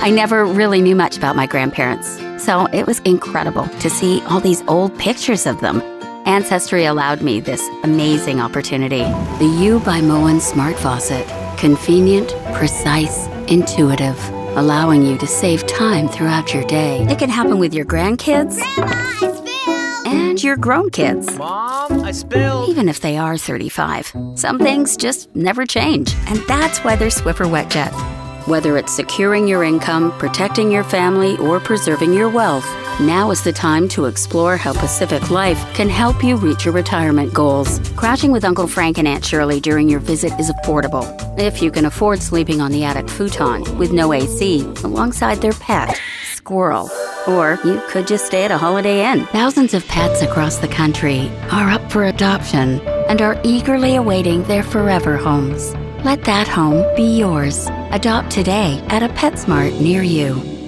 I never really knew much about my grandparents, so it was incredible to see all these old pictures of them. Ancestry allowed me this amazing opportunity. The U by Moen Smart Faucet. Convenient, precise, intuitive, allowing you to save time throughout your day. It can happen with your grandkids. Grandma, I spilled! And your grown kids. Mom, I spilled! Even if they are 35. Some things just never change, and that's why there's Swiffer WetJet. Whether it's securing your income, protecting your family, or preserving your wealth, now is the time to explore how Pacific Life can help you reach your retirement goals. Crashing with Uncle Frank and Aunt Shirley during your visit is affordable, if you can afford sleeping on the attic futon with no AC alongside their pet, Squirrel. Or you could just stay at a Holiday Inn. Thousands of pets across the country are up for adoption and are eagerly awaiting their forever homes. Let that home be yours. Adopt today at a PetSmart near you.